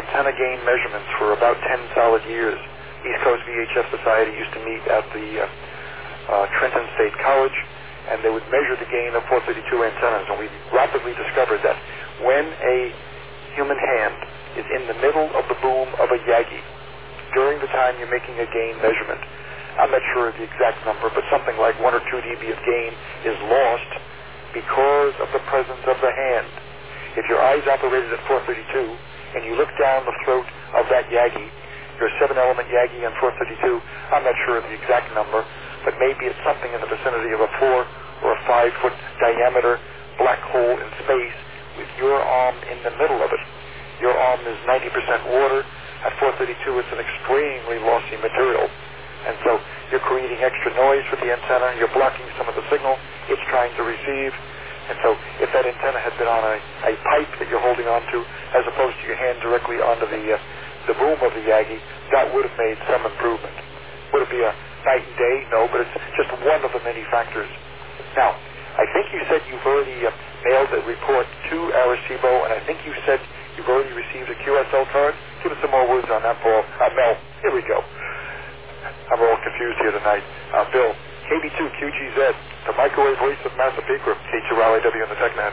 antenna gain measurements for about 10 solid years. East Coast VHF Society used to meet at the Trenton State College, and they would measure the gain of 432 antennas, and we rapidly discovered that when a human hand is in the middle of the boom of a Yagi, during the time you're making a gain measurement, I'm not sure of the exact number, but something like 1 or 2 dB of gain is lost because of the presence of the hand. If your eyes operated at 432 and you look down the throat of that Yagi, your 7-element Yagi on 432, I'm not sure of the exact number, but maybe it's something in the vicinity of a 4 or a 5-foot diameter black hole in space with your arm in the middle of it. Your arm is 90% water. At 432, it's an extremely lossy material. And so you're creating extra noise for the antenna. You're blocking some of the signal it's trying to receive. And so if that antenna had been on a pipe that you're holding onto, as opposed to your hand directly onto the boom of the Yagi, that would have made some improvement. Would it be a night and day? No, but it's just one of the many factors. Now, I think you said you've already mailed a report to Arecibo, and I think you said you've already received a QSL card. Give us some more words on that, Paul. Mel, here we go. I'm all confused here tonight. Bill, KB2QGZ, the microwave voice of Massapequa, K2LAW on the TechNet.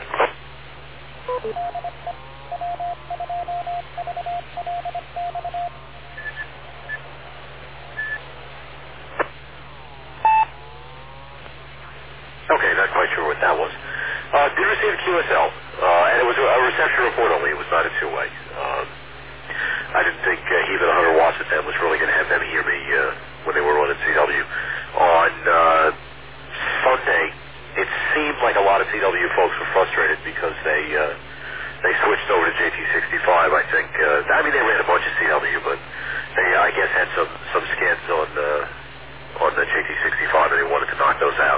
Okay, not quite sure what that was. Did receive a QSL, and it was a reception report only. It was not a two-way. I didn't think even 100 watts at them was really going to have them hear me when they were running CW. On Sunday, it seemed like a lot of CW folks were frustrated because they switched over to JT65. I think. I mean, they ran a bunch of CW, but they, I guess, had some scans on the JT65, and they wanted to knock those out.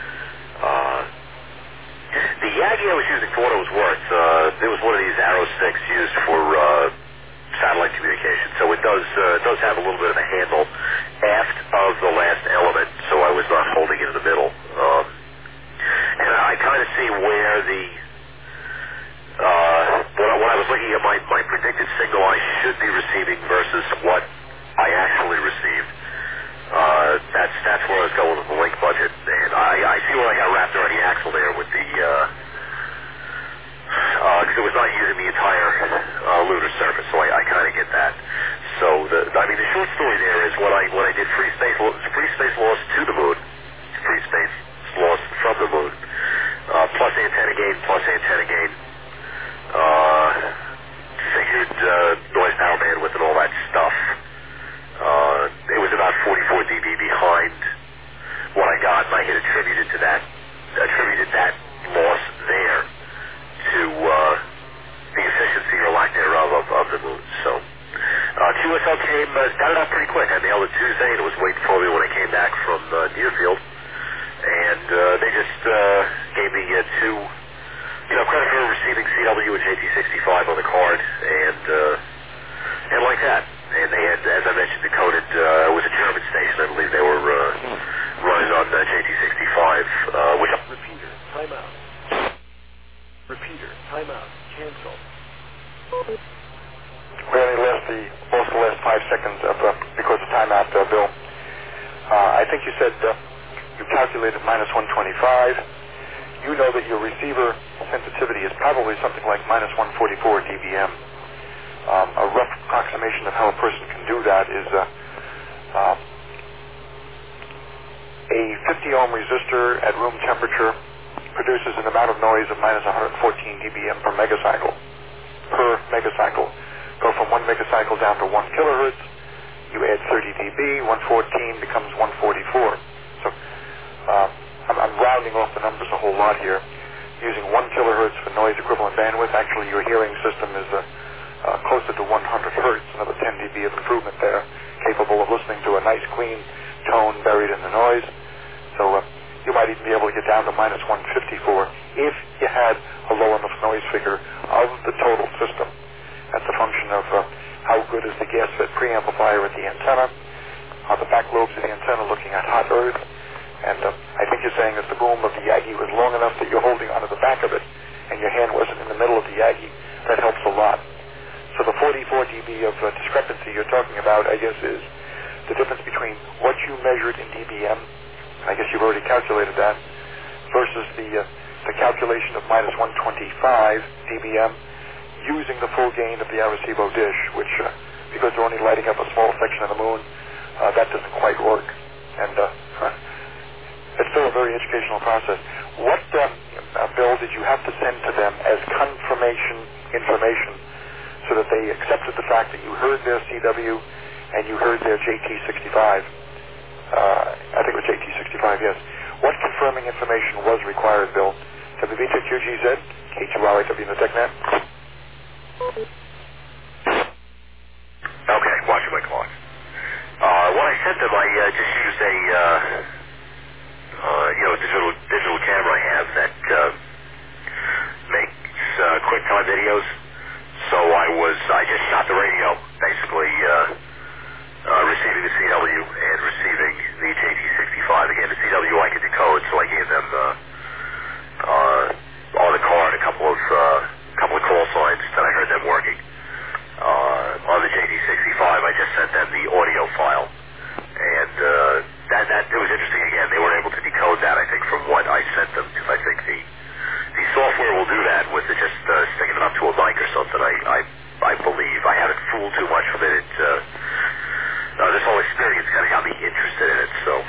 The Yagi I was using for what it was worth, there was one of these Arrow sticks used for satellite communication, so it does have a little bit of a handle aft of the last element, so I was not holding it in the middle. And I kind of see where the when I was looking at my predicted signal I should be receiving versus what I actually received. That's where I was going with the link budget, and I see where I got wrapped around the axle there with the because it was not using the entire lunar surface, so I kind of get that. So the short story there is when I did free space loss to the moon, free space loss from the moon, plus antenna gain, figured noise power bandwidth and all that stuff. It was about 44 dB behind what I got, and I had attributed that loss there to the efficiency or lack thereof of the moon. So QSL came, got it out pretty quick. I mailed it Tuesday, and it was waiting for me when I came back from Deerfield, and they just gave me two, credit for receiving CW and JT65 on the card, and like that. And they had, as I mentioned, decoded, it was a German station, I believe they were running on JT65, which... Repeater, timeout. Repeater, timeout, cancel. We only lost the last 5 seconds because of timeout, Bill. I think you said you calculated minus 125. You know that your receiver sensitivity is probably something like minus 144 dBm. A rough approximation of how a person can do that is a 50-ohm resistor at room temperature produces an amount of noise of minus 114 dBm per megacycle. Go from 1 megacycle down to 1 kilohertz. You add 30 dB, 114 becomes 144. So I'm rounding off the numbers a whole lot here. Using 1 kilohertz for noise equivalent bandwidth, actually your hearing system is closer to 100 hertz, another 10 dB of improvement there, capable of listening to a nice clean tone buried in the noise. So you might even be able to get down to minus 154 if you had a low enough noise figure of the total system. That's a function of how good is the gas fed preamplifier at the antenna, are the back lobes of the antenna looking at hot earth, and I think you're saying that the boom of the Yagi was long enough that you're holding onto the back of it and your hand wasn't in the middle of the Yagi. That helps a lot. So the 44 dB of discrepancy you're talking about, I guess, is the difference between what you measured in dBm, I guess you've already calculated that, versus the calculation of minus 125 dBm using the full gain of the Arecibo dish, which, because they're only lighting up a small section of the moon, that doesn't quite work. And it's still a very educational process. What, Bill, did you have to send to them as confirmation information so that they accepted the fact that you heard their CW and you heard their JT65? I think it was JT65, yes. What confirming information was required, Bill? WB2QGZ, K2RIW in the TechNet. Okay, watching my clock. When I sent them, I just used a digital camera I have that makes QuickTime videos. So I just shot the radio, basically receiving the CW and receiving the JT65. Again, the CW I could decode, so I gave them on the card a couple of call signs that I heard them working. On the JT65, I just sent them the audio file, and that it was interesting. Again, they weren't able to decode that, I think, from what I sent them, because I think the software will do that with it, just sticking it up to a mic or something. I believe I haven't fooled too much with it. This whole experience kind of got me interested in it, so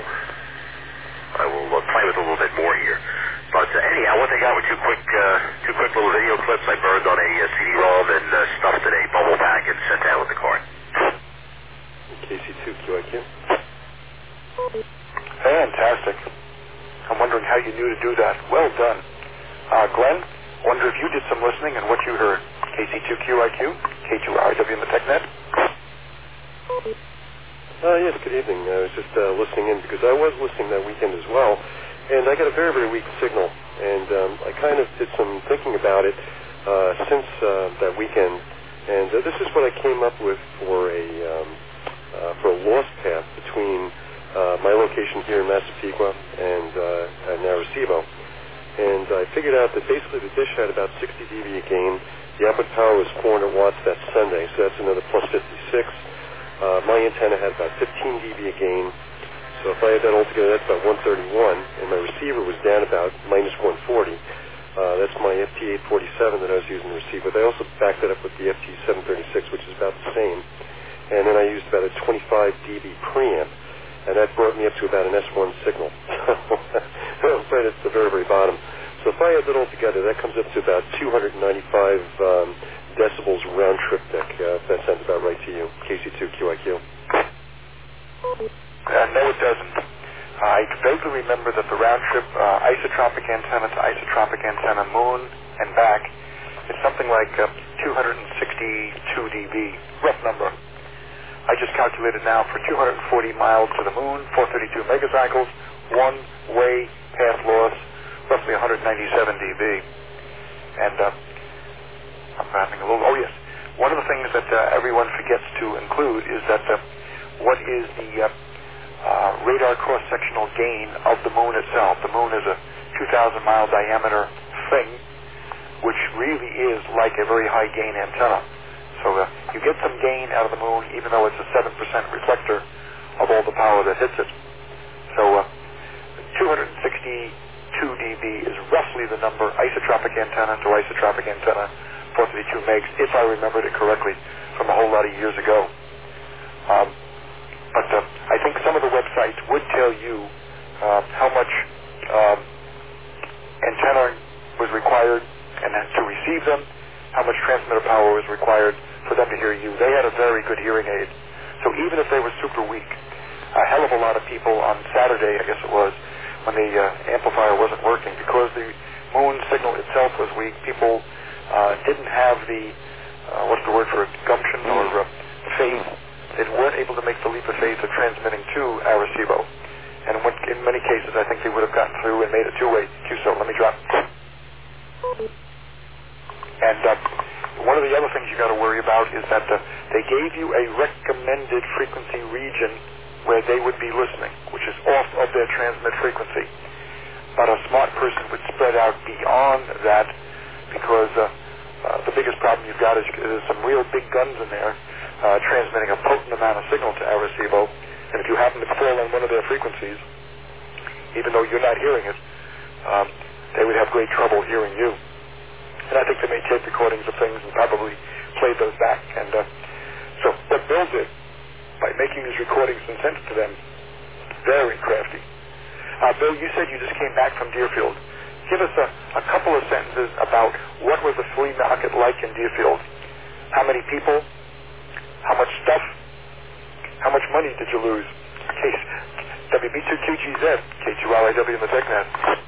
I will play with it a little bit more here. But anyhow, what they got were two quick little video clips I burned on a CD-ROM and stuffed in a bubble pack and sent down with the card. KC2QIQ. Fantastic. I'm wondering how you knew to do that. Well done. Glenn, wonder if you did some listening and what you heard. KC2QIQ, K2RIW in the TechNet. Yes, good evening. I was just listening in because I was listening that weekend as well, and I got a very, very weak signal, and I kind of did some thinking about it since that weekend, and this is what I came up with for a lost path between my location here in Massapequa and Arecibo. And I figured out that basically the dish had about 60 dB gain. The output power was 400 watts that Sunday, so that's another plus 56. My antenna had about 15 dB gain, so if I had that all together, that's about 131, and my receiver was down about minus 140. That's my FT847 that I was using to receive, but I also backed that up with the FT736, which is about the same. And then I used about a 25 dB preamp, and that brought me up to about an S1 signal. So I'm right at the very, very bottom. So if I add that all together, that comes up to about 295 decibels round trip deck, if that sounds about right to you. KC2QIQ. No, it doesn't. I vaguely remember that the round trip isotropic antenna to isotropic antenna moon and back is something like 262 dB, rough number. I just calculated now for 240 miles to the moon, 432 megacycles, one-way path loss, roughly 197 dB. And I'm having a little, oh yes, one of the things that everyone forgets to include is that what is the radar cross-sectional gain of the moon itself. The moon is a 2,000-mile diameter thing, which really is like a very high-gain antenna. So you get some gain out of the moon, even though it's a 7% reflector of all the power that hits it. So 262 dB is roughly the number isotropic antenna to isotropic antenna, 432 megs, if I remembered it correctly from a whole lot of years ago. But I think some of the websites would tell you how much antenna was required and to receive them, how much transmitter power was required for them to hear you. They had a very good hearing aid. So even if they were super weak, a hell of a lot of people on Saturday, I guess it was, when the amplifier wasn't working, because the moon signal itself was weak, people didn't have the, what's the word for it, gumption or faith. They weren't able to make the leap of faith of transmitting to Arecibo. And in many cases, I think they would have gotten through and made a two-way QSO. Let me drop. And one of the other things you got to worry about is that they gave you a recommended frequency region where they would be listening, which is off of their transmit frequency. But a smart person would spread out beyond that, because The biggest problem you've got is some real big guns in there transmitting a potent amount of signal to Arecibo, and if you happen to fall on one of their frequencies, even though you're not hearing it, they would have great trouble hearing you. And I think they made tape recordings of things and probably played those back. And so what Bill did, by making these recordings and sent it to them, very crafty. Bill, you said you just came back from Deerfield. Give us a couple of sentences about what was the flea market like in Deerfield. How many people? How much stuff? How much money did you lose? Case WB2QGZ, K2LIW in the TechNet.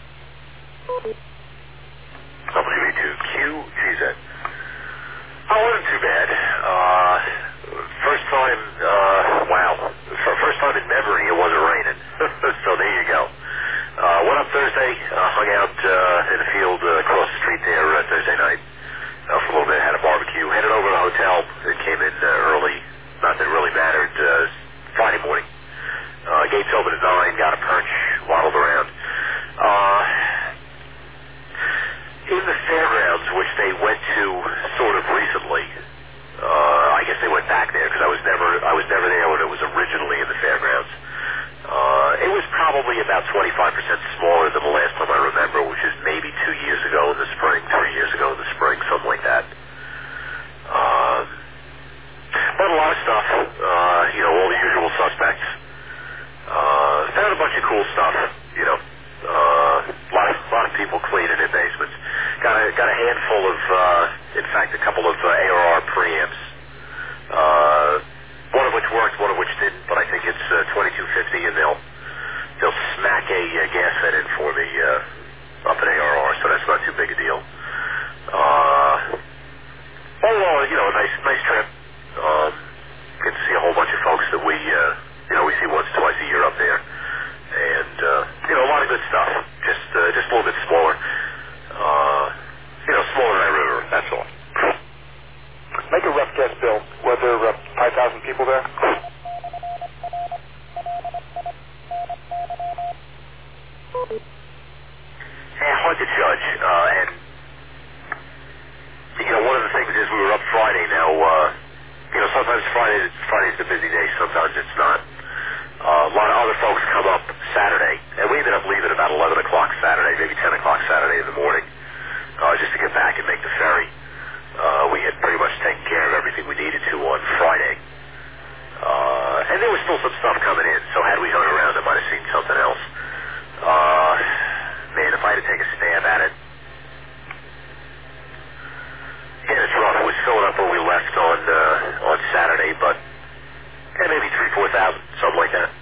WB2QGZ. Oh, it wasn't too bad. First time, first time in memory it wasn't raining. So there you go. Went up Thursday, hung out in the field across the street there Thursday night for a little bit, had a barbecue, headed over to the hotel. It came in early, not that it really mattered, Friday morning. Gates open at 9, got a perch, waddled around. In the fairgrounds, which they went to sort of recently, I guess they went back there because I was never there when it was originally in the fairgrounds. It was probably about 25% smaller than the last time I remember, which is maybe 2 years ago in the spring, 3 years ago in the spring, something like that. But a lot of stuff, all the usual suspects. Found a bunch of cool stuff, a lot of people cleaning in basements. Got a handful of, in fact, a couple of ARR preamps. One of which worked, one of which didn't, but I think it's 2250, and they'll smack a gas fed in for me up at ARR, so that's not too big a deal. A nice trip. Get to see a whole bunch of folks that we see once, twice a year up there, and a lot of good stuff. Just a little bit smaller. Smaller than I remember. That's all. Make a rough guess, Bill. Were there 5,000 people there? Hard to judge. And one of the things is we were up Friday. Now, sometimes Friday's a busy day. Sometimes it's not. A lot of other folks come up Saturday, and we ended up leaving about 11 o'clock Saturday, maybe 10 o'clock Saturday in the morning, just to get back and make the ferry. We had pretty much taken care of everything we needed to on Friday. And there was still some stuff coming in, so had we hung around, I might have seen something else. Man, if I had to take a stab at it, it's rough. It was filling up when we left on Saturday, but maybe 3,000-4,000, something like that.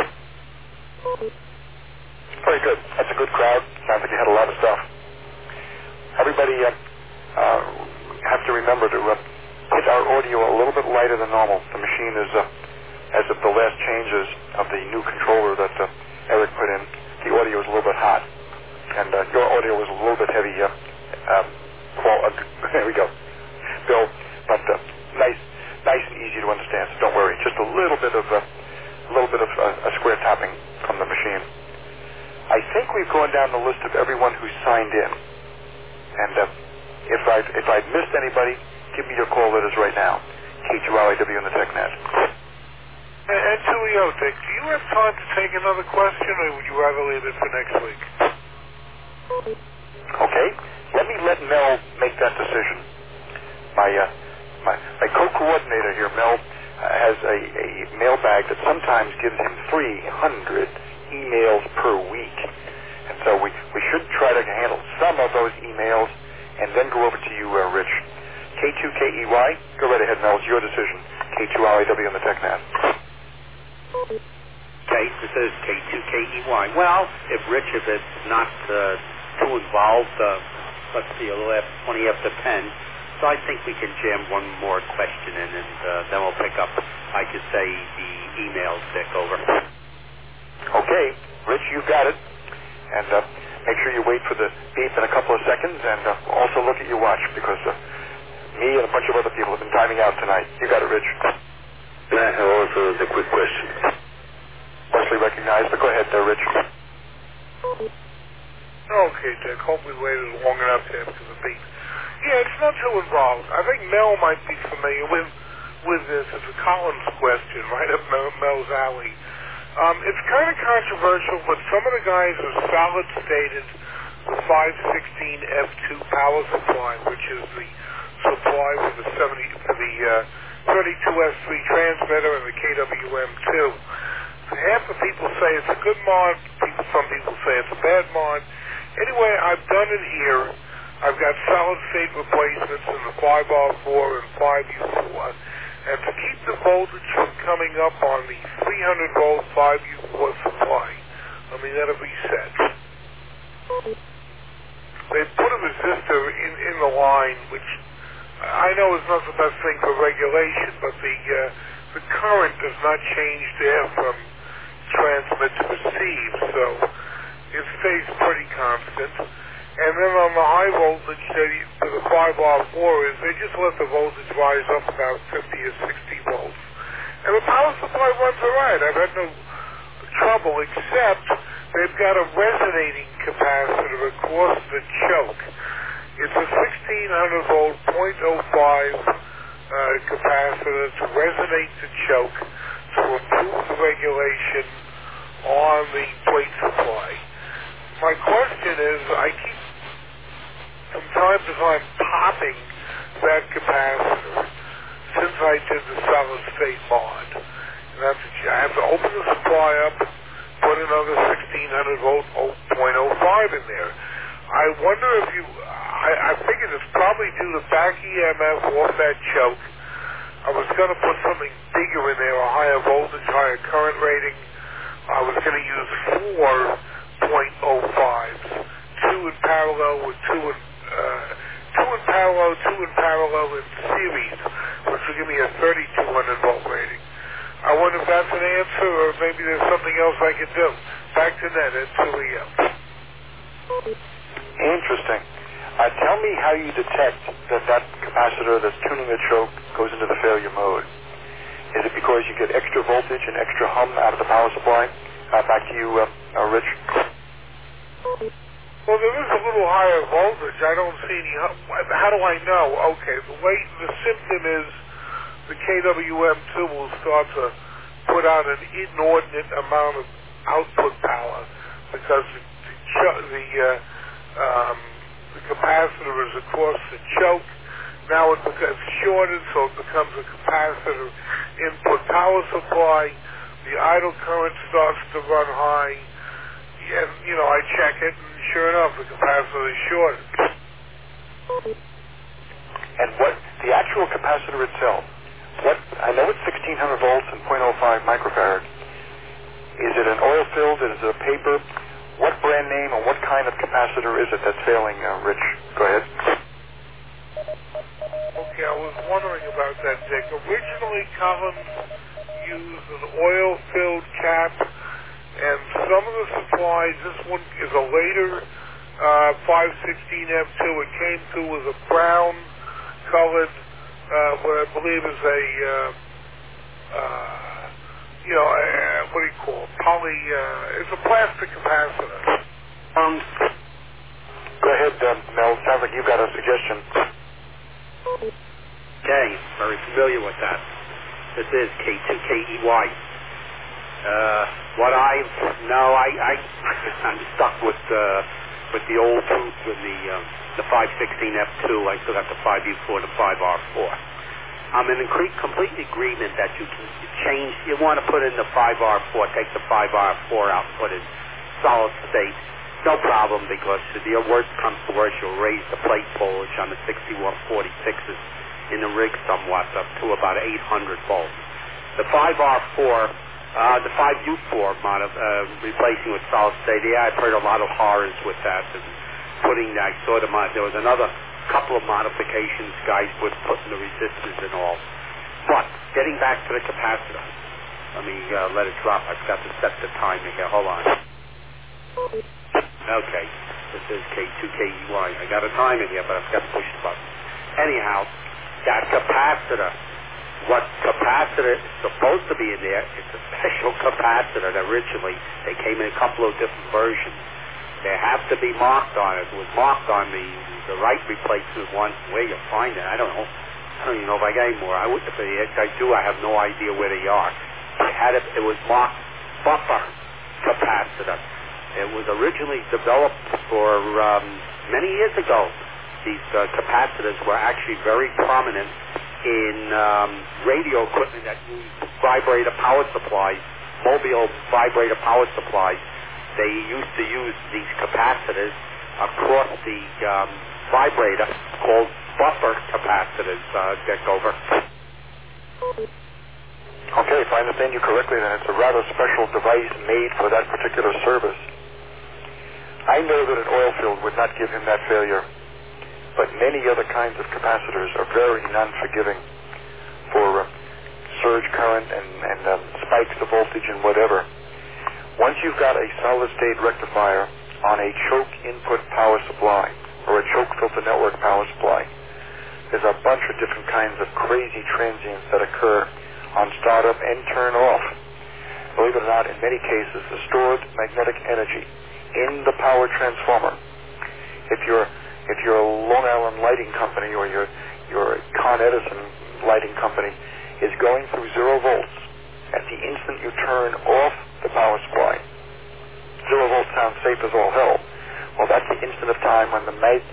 Very good. That's a good crowd. Sounds like you had a lot of stuff. Everybody have to remember to hit our audio a little bit lighter than normal. The machine is, as of the last changes of the new controller that Eric put in, the audio is a little bit hot. And your audio was a little bit heavy. There we go. Bill, but nice and easy to understand, so don't worry. Just a little bit of a square tapping from the machine. I think we've gone down the list of everyone who signed in. And if I'd missed anybody, give me your call letters right now. K2LIW in the TechNet. And Tuliote, do you have time to take another question, or would you rather leave it for next week? Okay. Let Mel make that decision. My co-coordinator here, Mel, has a mailbag that sometimes gives him 300 emails per week. And so we should try to handle some of those emails and then go over to you, Rich. K2KEY, go right ahead, Mel. It's your decision. K2LIW in the TechNet. Okay, this is K2KEY. Well, if is not too involved, let's see, a little after 20 after 10. So I think we can jam one more question in, and then we'll pick up, I could say, the emails Dick over. Okay, Rich, you've got it. And make sure you wait for the beep in a couple of seconds, and also look at your watch, because me and a bunch of other people have been timing out tonight. You got it, Rich. I have also a quick question. Mostly recognized, but go ahead there, Rich. Okay, Dick. Hope we waited long enough to answer the beep. Yeah, it's not too involved. I think Mel might be familiar with this. It's a Collins question, right up Mel's alley. It's kind of controversial, but some of the guys have solid-stated the 516F2 power supply, which is the supply for the 32S3 transmitter and the KWM2. Half the people say it's a good mod. Some people say it's a bad mod. Anyway, I've done it here. I've got solid-state replacements in the 5R4 and 5U4. And to keep the voltage from coming up on the 300-volt 5U4 supply, that'll be set. They put a resistor in the line, which I know is not the best thing for regulation, but the current does not change there from transmit to receive, so it stays pretty constant. And then on the high voltage, for the 5R4 is they just let the voltage rise up about 50 or 60 volts. And the power supply runs all right. I've had no trouble, except they've got a resonating capacitor across the choke. It's a 1600-volt 0.05 capacitor to resonate the choke to improve the regulation on the plate supply. My question is, I keep from time to time popping that capacitor since I did the solid-state mod. And I have to open the supply up, put another 1600-volt 0.05 in there. I wonder if I figured it's probably due to back EMF off that choke. I was going to put something bigger in there, a higher voltage, higher current rating. I was going to use 4 0.05s, two in parallel in series, which will give me a 3200-volt rating. I wonder if that's an answer, or maybe there's something else I could do. Back to net at 2EM. Interesting. Tell me how you detect that capacitor that's tuning the choke goes into the failure mode. Is it because you get extra voltage and extra hum out of the power supply? Back to you, Rich. Well, there is a little higher voltage. I don't see any hum. How do I know? Okay, the symptom is the KWM2 will start to put out an inordinate amount of output power because the capacitor is across the choke. Now it becomes shorted, so it becomes a capacitor input power supply. The idle current starts to run high, and I check it, and sure enough, the capacitor is shorted. And what the actual capacitor itself? I know it's 1600 volts and 0.05 microfarad. Is it an oil-filled? Is it a paper? What brand name and what kind of capacitor is it that's failing, Rich? Go ahead. Okay, I was wondering about that, Dick. Originally, Collins used an oil-filled cap, and some of the supplies, this one is a later 516F2. It came through with a brown-colored, what I believe is a, what do you call it? It's a plastic capacitor. Go ahead, Mel. Sounds like you've got a suggestion. Okay, very familiar with that. This is K2KEY. What I'm stuck with the old truth with the 516F2. I still got the 5U4, the 5R4. I'm in complete agreement that you can change. You want to put in the 5R4, take the 5R4 out, put in solid state. No problem, because if the worst comes to worst, you'll raise the plate voltage on the 6146s in the rig somewhat up to about 800 volts. The 5R4, the 5U4 replacing with solid state, I've heard a lot of horrors with that, and putting that sort of there was another couple of modifications guys would put in the resistors and all. But getting back to the capacitor, let me let it drop. I've got to set the timer here. Hold on. Okay, this is K2KEY. I got a time in here, but I've got to push the button. Anyhow, that capacitor, what capacitor is supposed to be in there, it's a special capacitor that originally, they came in a couple of different versions. There have to be marked on it. It was marked on the right replacement one. Where you find it, I don't know. I don't even know if I got any more. If I do, I have no idea where they are. It was marked buffer capacitor. It was originally developed for many years ago. These capacitors were actually very prominent in radio equipment that used vibrator power supplies, mobile vibrator power supplies. They used to use these capacitors across the vibrator called buffer capacitors. Dick, over. Okay, if I understand you correctly, then it's a rather special device made for that particular service. I know that an oil field would not give him that failure, but many other kinds of capacitors are very non-forgiving for surge current and spikes of voltage and whatever. Once you've got a solid-state rectifier on a choke input power supply or a choke filter network power supply, there's a bunch of different kinds of crazy transients that occur on startup and turn off. Believe it or not, in many cases, the stored magnetic energy in the power transformer, if you're a Long Island lighting company or your Con Edison lighting company, is going through 0 volts at the instant you turn off the power supply. 0 volts sounds safe as all hell. Well, that's the instant of time when the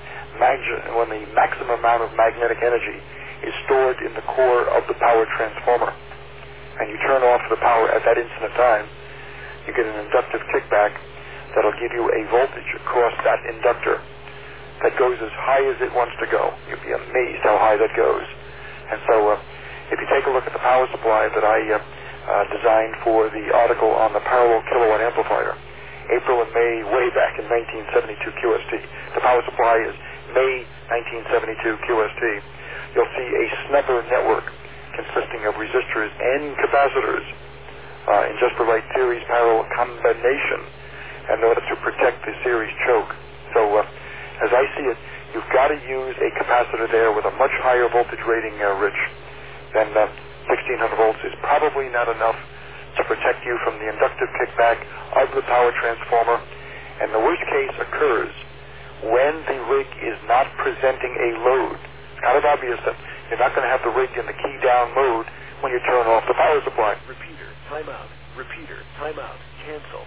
maximum amount of magnetic energy is stored in the core of the power transformer. And you turn off the power at that instant of time, you get an inductive kickback that'll give you a voltage across that inductor that goes as high as it wants to go. You'll be amazed how high that goes. And so if you take a look at the power supply that I designed for the article on the parallel kilowatt amplifier, April and May, way back in 1972 QST. The power supply is May 1972 QST. You'll see a snubber network consisting of resistors and capacitors in just the right series parallel combination in order to protect the series choke. So as I see it, you've got to use a capacitor there with a much higher voltage rating, Rich, than 1600 volts is probably not enough to protect you from the inductive kickback of the power transformer. And the worst case occurs when the rig is not presenting a load. It's kind of obvious that you're not going to have the rig in the key down mode when you turn off the power supply. Repeater, timeout. Repeater, timeout. Cancel.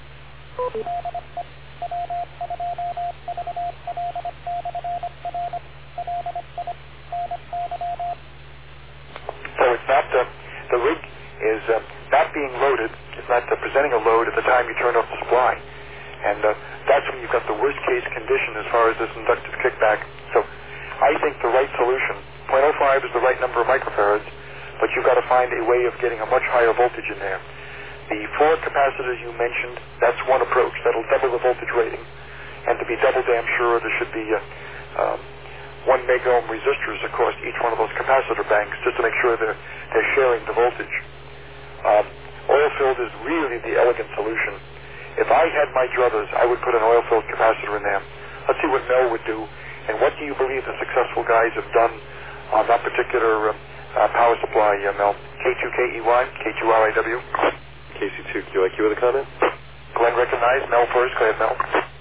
So it's not, the rig is not being loaded, it's not presenting a load at the time you turn off the supply. And that's when you've got the worst case condition as far as this inductive kickback. So I think the right solution, 0.05 is the right number of microfarads, but you've got to find a way of getting a much higher voltage in there. The 4 capacitors you mentioned, that's one approach. That'll double the voltage rating. And to be double damn sure, there should be 1 megohm resistors across each one of those capacitor banks just to make sure they're sharing the voltage. Oil-filled is really the elegant solution. If I had my druthers, I would put an oil-filled capacitor in there. Let's see what Mel would do. And what do you believe the successful guys have done on that particular power supply, Mel? K2KEY, K2RIW? KC2QIQ with a comment? Glenn recognized. Mel first. Go ahead, Mel.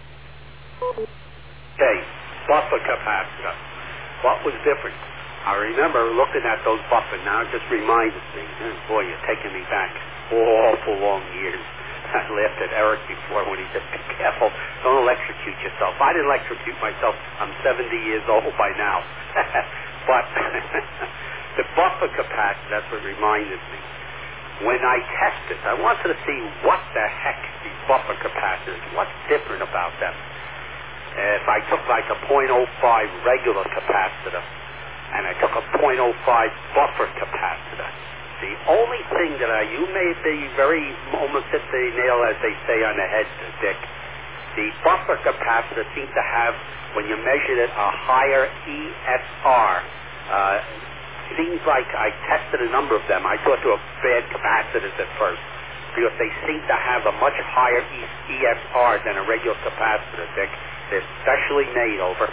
Okay, buffer capacitor. What was different? I remember looking at those buffers. Now it just reminded me. Boy, you're taking me back awful long years. I laughed at Eric before when he said, be careful, don't electrocute yourself. I didn't electrocute myself. I'm 70 years old by now. But the buffer capacitor, that's what reminded me. When I tested, I wanted to see what the heck these buffer capacitors, what's different about them. If I took like a 0.05 regular capacitor and I took a 0.05 buffer capacitor, the only thing that you may be almost hit the nail, as they say, on the head, Dick. The buffer capacitor seems to have, when you measured it, a higher ESR. Seems like I tested a number of them. I thought they were bad capacitors at first because they seem to have a much higher ESR than a regular capacitor, Dick. They're specially made, over.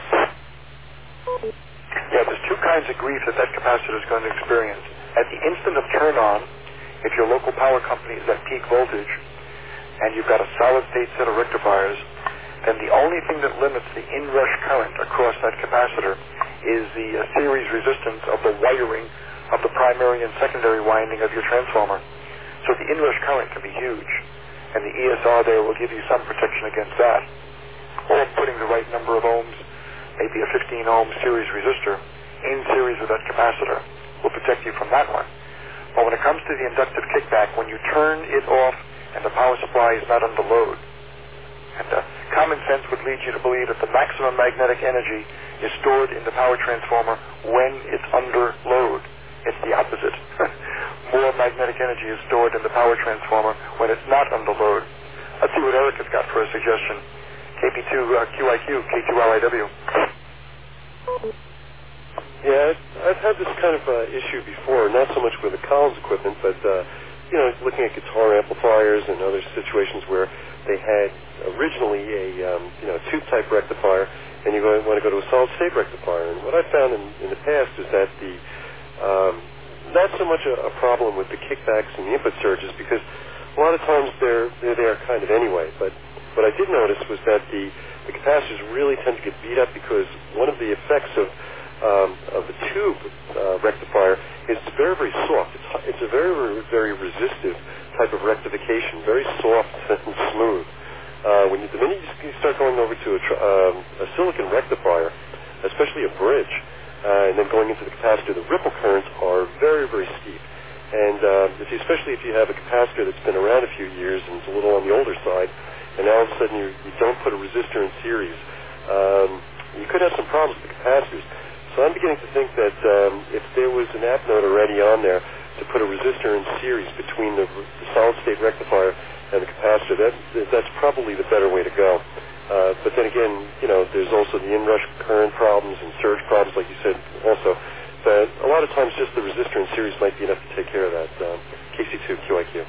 Yeah, there's 2 kinds of grief that capacitor is going to experience. At the instant of turn on, if your local power company is at peak voltage and you've got a solid state set of rectifiers then the only thing that limits the inrush current across that capacitor is the series resistance of the wiring of the primary and secondary winding of your transformer. So the inrush current can be huge, and the ESR there will give you some protection against that. Or putting the right number of ohms, maybe a 15 ohm series resistor, in series with that capacitor will protect you from that one. But when it comes to the inductive kickback, when you turn it off and the power supply is not under load, and common sense would lead you to believe that the maximum magnetic energy is stored in the power transformer when it's under load. It's the opposite. More magnetic energy is stored in the power transformer when it's not under load. Let's see what Eric has got for a suggestion. KP2QIQ, K2LIW. Yeah, I've had this kind of issue before, not so much with the Collins equipment, but looking at guitar amplifiers and other situations where they had originally a tube-type rectifier, and you want to go to a solid-state rectifier. And what I found in the past is that the not so much a problem with the kickbacks and the input surges, because a lot of times they're there kind of anyway. But what I did notice was that the capacitors really tend to get beat up because one of the effects of the tube rectifier is it's very, very soft. It's a very, very, very resistive type of rectification, very soft and smooth. The minute you start going over to a silicon rectifier, especially a bridge, and then going into the capacitor, the ripple currents are very, very steep. And especially if you have a capacitor that's been around a few years and it's a little on the older side, and now all of a sudden you don't put a resistor in series, you could have some problems with the capacitors. So I'm beginning to think that if there was an app note already on there to put a resistor in series between the solid-state rectifier and the capacitor, that's probably the better way to go. But then again, there's also the inrush current problems and surge problems, like you said also. But a lot of times just the resistor in series might be enough to take care of that. KC2QIQ.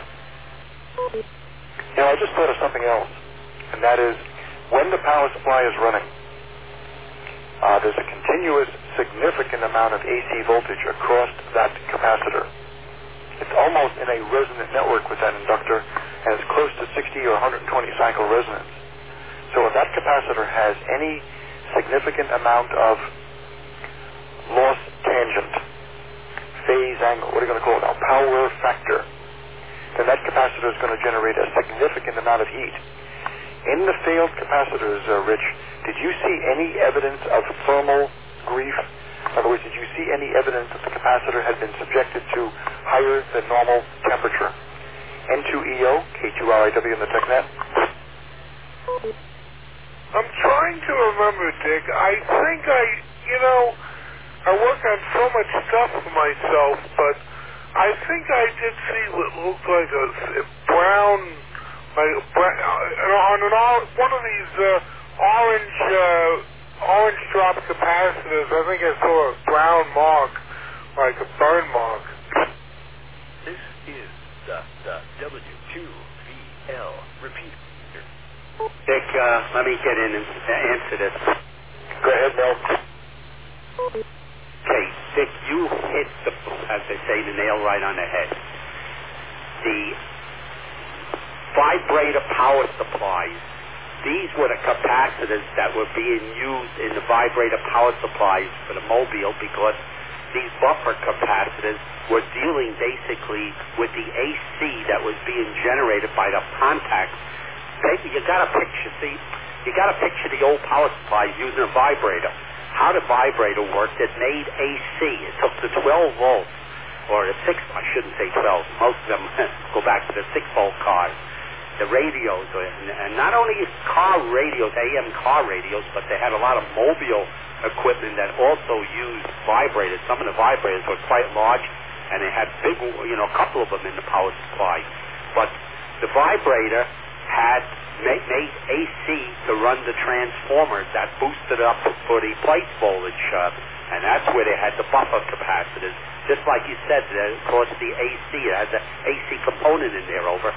I just thought of something else, and that is when the power supply is running, there's a continuous, significant amount of AC voltage across that capacitor. It's almost in a resonant network with that inductor, and it's close to 60 or 120 cycle resonance. So if that capacitor has any significant amount of loss tangent, phase angle, what are you going to call it now, power factor, then that capacitor is going to generate a significant amount of heat. In the failed capacitors, Rich, did you see any evidence of thermal grief? In other words, did you see any evidence that the capacitor had been subjected to higher than normal temperature? N2EO, K2LIW in the TechNet. I'm trying to remember, Dick. I think I work on so much stuff for myself, but I think I did see what looked like a brown, one of these orange drop capacitors. I think I saw a brown mark, like a burn mark. This is the W2VL repeater. Dick, let me get in and answer this. Go ahead, Mel. Okay, Dick, you hit as they say, the nail right on the head. The vibrator power supplies, these were the capacitors that were being used in the vibrator power supplies for the mobile, because these buffer capacitors were dealing basically with the AC that was being generated by the contacts. You got to picture the old power supplies using a vibrator. How the vibrator worked, it made AC. It took the 12 volts, or the 6, I shouldn't say 12, most of them go back to the 6-volt cars, the radios, and not only car radios, AM car radios, but they had a lot of mobile equipment that also used vibrators. Some of the vibrators were quite large, and they had big, a couple of them in the power supply. But the vibrator had made AC to run the transformers that boosted up for the place voltage, and that's where they had the buffer capacitors. Just like you said, of course, the AC, it has an AC component in there, over.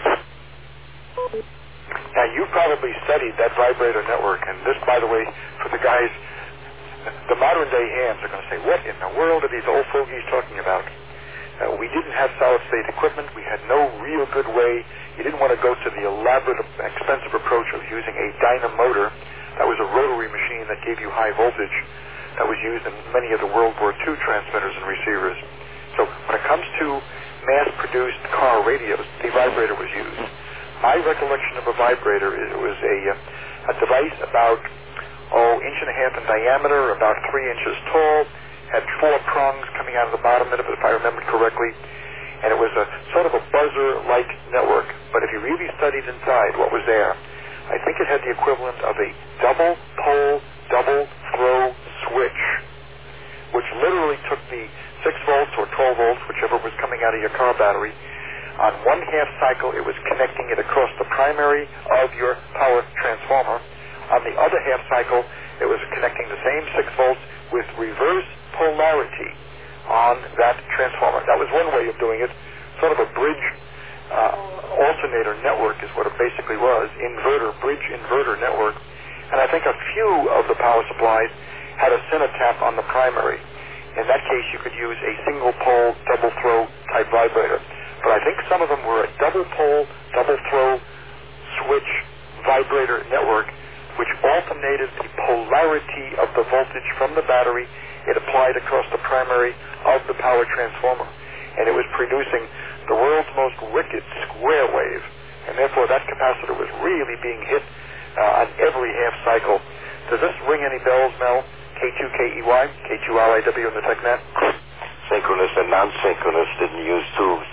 Now, you probably studied that vibrator network, and this, by the way, for the guys, the modern-day hams are going to say, what in the world are these old fogies talking about? We didn't have solid-state equipment. We had no real good way. You didn't want to go to the elaborate, expensive approach of using a dynamotor. That was a rotary machine that gave you high voltage that was used in many of the World War II transmitters and receivers. So when it comes to mass-produced car radios, the vibrator was used. My recollection of a vibrator, it was a device about, inch and a half in diameter, about 3 inches tall, had 4 prongs coming out of the bottom of it, if I remember correctly, and it was a sort of a buzzer-like network. But if you really studied inside what was there, I think it had the equivalent of a double-pole, double-throw switch, which literally took the 6 volts or 12 volts, whichever was coming out of your car battery. On one half cycle, it was connecting it across the primary of your power transformer. On the other half cycle, it was connecting the same 6 volts with reverse polarity on that transformer. That was one way of doing it, sort of a bridge alternator network is what it basically was, bridge inverter network. And I think a few of the power supplies had a Cinetap on the primary. In that case, you could use a single pole, double throw type vibrator. But I think some of them were a double pole, double throw switch vibrator network, which alternated the polarity of the voltage from the battery. It applied across the primary of the power transformer. And it was producing the world's most wicked square wave. And therefore that capacitor was really being hit on every half cycle. Does this ring any bells, Mel? K2KEY, K2RIW in the TechNet? Synchronous and non-synchronous didn't use tubes.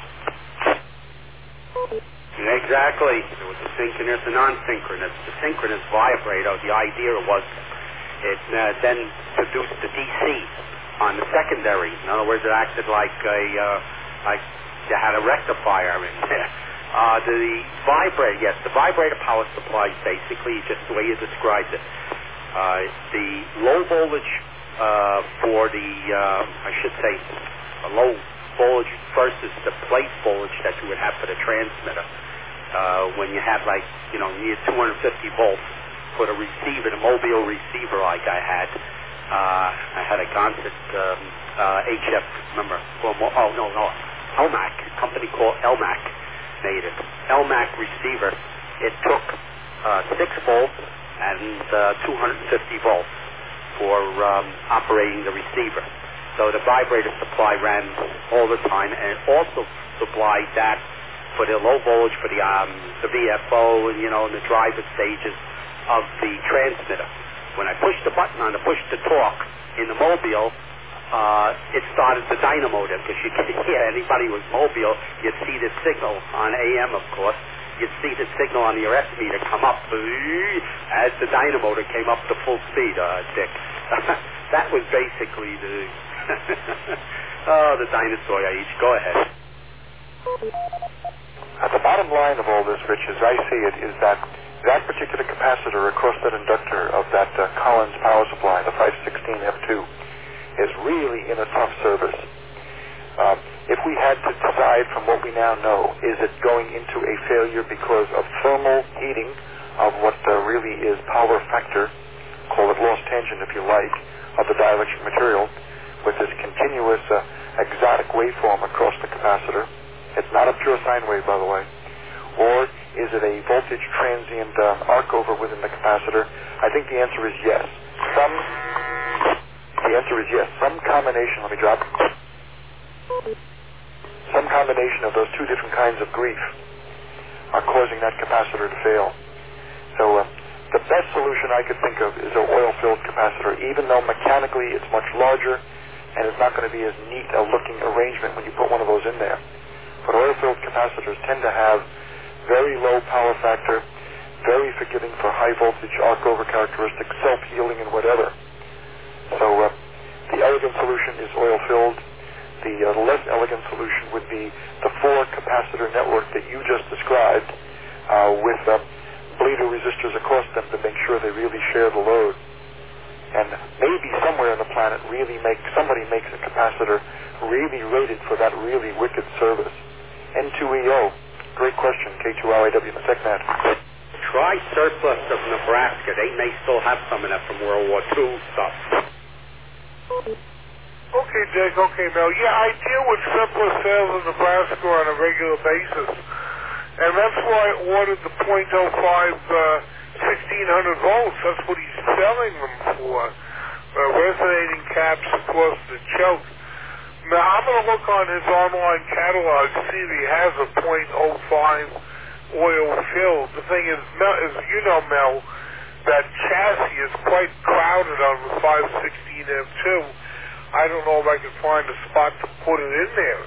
Exactly. There was a synchronous and non-synchronous. The synchronous vibrator, the idea was it then produced the DC on the secondary. In other words, it acted like like you had a rectifier in there. The vibrator power supply is basically just the way you described it. The low voltage for the, I should say, a low voltage versus the plate voltage that you would have for the transmitter. When you had you need 250 volts for the receiver, the mobile receiver like I had a Gonset HF, remember? Elmac, a company called Elmac made it. Elmac receiver, it took 6 volts and 250 volts for operating the receiver. So the vibrator supply ran all the time, and it also supplied that for the low voltage for the VFO and the driver stages of the transmitter. When I pushed the button on the push to talk in the mobile, it started the dynamo there, because you could hear anybody who was mobile, you'd see the signal on AM, of course. You'd see the signal on your S meter come up as the dynamo came up to full speed, Dick. That was basically the the dinosaur age. Go ahead. The bottom line of all this, Rich, as I see it, is that particular capacitor across that inductor of that Collins power supply, the 516F2, is really in a tough service. If we had to decide from what we now know, is it going into a failure because of thermal heating of what really is power factor, call it loss tangent if you like, of the dielectric material, with this continuous exotic waveform across the capacitor? It's not a pure sine wave, by the way. Or is it a voltage transient arc over within the capacitor? I think the answer is yes. Some combination, let me drop, some combination of those two different kinds of grief are causing that capacitor to fail. So the best solution I could think of is an oil-filled capacitor, even though mechanically it's much larger and it's not going to be as neat a looking arrangement when you put one of those in there. But oil-filled capacitors tend to have very low power factor, very forgiving for high voltage arc-over characteristics, self-healing and whatever. So the elegant solution is oil-filled. The less elegant solution would be the 4-capacitor network that you just described with bleeder resistors across them to make sure they really share the load. And maybe somewhere on the planet somebody makes a capacitor really rated for that really wicked service. N2EO, great question, K2RIW in the TechNet. Try surplus of Nebraska. They may still have some of that from World War II stuff. Okay, Dick. Okay, Mel. Yeah, I deal with surplus sales in Nebraska on a regular basis. And that's why I ordered the .05 1600 volts. That's what he's selling them for. Resonating caps across the choke. Now, I'm going to look on his online catalog to see if he has a .05 oil fill. The thing is, Mel, as you know, Mel, that chassis is quite crowded on the 516 M2. I don't know if I can find a spot to put it in there.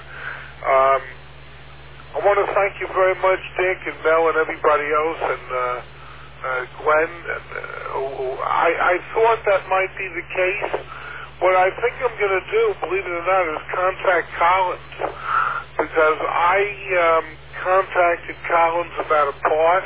I want to thank you very much, Dick and Mel and everybody else, and Glenn. I thought that might be the case. What I think I'm going to do, believe it or not, is contact Collins, because I contacted Collins about a part,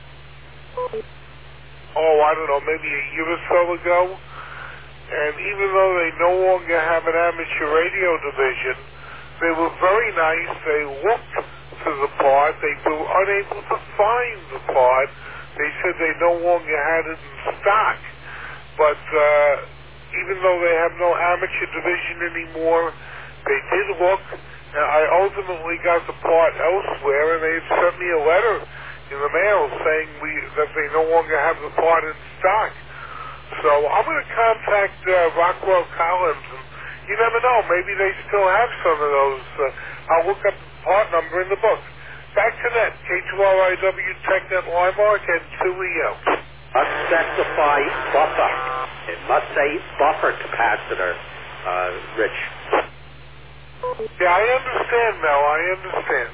I don't know, maybe a year or so ago, and even though they no longer have an amateur radio division, they were very nice. They looked for the part. They were unable to find the part. They said they no longer had it in stock. But even though they have no amateur division anymore, they did look. I ultimately got the part elsewhere, and they sent me a letter in the mail saying that they no longer have the part in stock. So I'm going to contact Rockwell Collins, and you never know, maybe they still have some of those. I'll look up the part number in the book. Back to that, K2RIW, TechNet, Limark, and 2EO. Must specify buffer. It must say buffer capacitor, Rich. Yeah, I understand, Mel, I understand.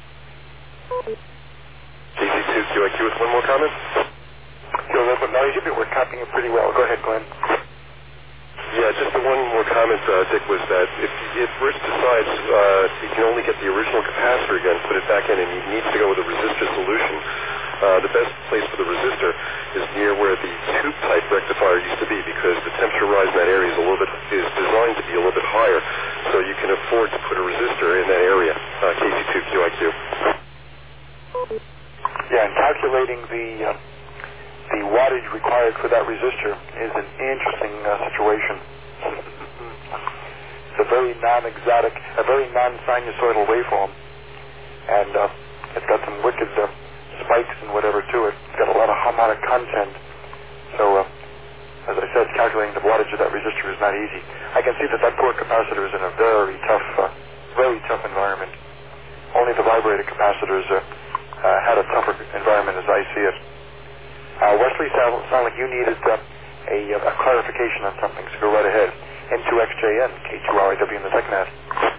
KC2QIQ with one more comment? But no, you were copying it pretty well. Go ahead, Glenn. Yeah, just the one more comment, Dick, was that if Rich decides he can only get the original capacitor again, put it back in, and he needs to go with a resistor solution, the best place for the resistor is near where the tube-type rectifier used to be, because the temperature rise in that area is designed to be a little bit higher, so you can afford to put a resistor in that area. KC2QIQ. Yeah, and calculating the wattage required for that resistor is an interesting situation. It's a very non-exotic, a very non-sinusoidal waveform, and it's got some wicked spikes and whatever to it. It's got a lot of harmonic content. So, as I said, calculating the wattage of that resistor is not easy. I can see that poor capacitor is in a very tough environment. Only the vibrator capacitors had a tougher environment as I see it. Wesley, sound like you needed a clarification on something, so go right ahead. N2XJN, K2RIW in the second half.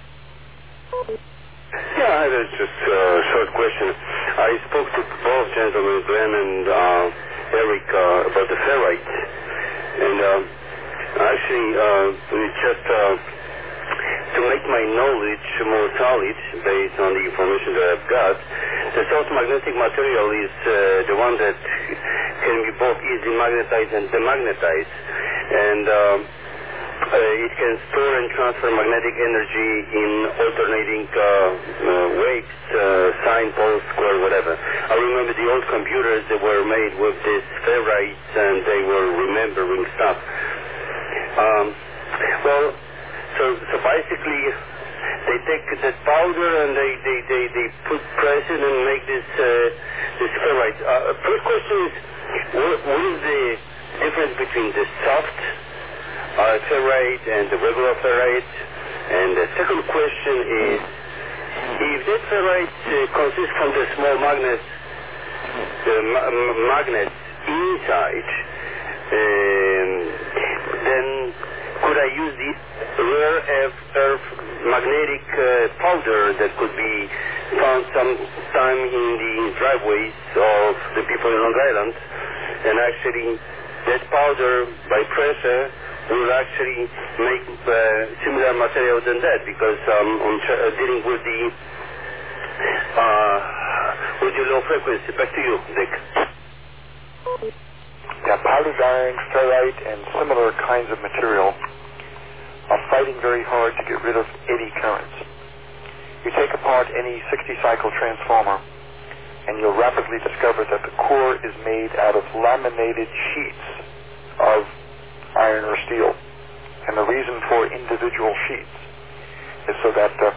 Yeah, I had just a short question. I spoke to both gentlemen, Glenn and Eric, about the ferrite. And actually, just to make my knowledge more solid, based on the information that I've got, the soft magnetic material is the one that can be both easily magnetized and demagnetized. And it can store and transfer magnetic energy in alternating waves, sine, pole, square, whatever. I remember the old computers that were made with this ferrites, and they were remembering stuff. So basically, they take that powder and they put pressure and make this ferrite. First question is, what is the difference between the soft ferrite and the regular ferrite? And the second question is, if that ferrite consists from the small magnets, the magnets inside, then could I use the rare earth magnetic powder that could be found sometime in the driveways of the people in Long Island? And actually, that powder, by pressure, will actually make similar material than that, because I'm dealing with the low frequency. Back to you, Dick. Yeah, powdered iron, ferrite, and similar kinds of material are fighting very hard to get rid of eddy currents. You take apart any 60-cycle transformer, and you'll rapidly discover that the core is made out of laminated sheets of iron or steel. And And the reason for individual sheets is so that the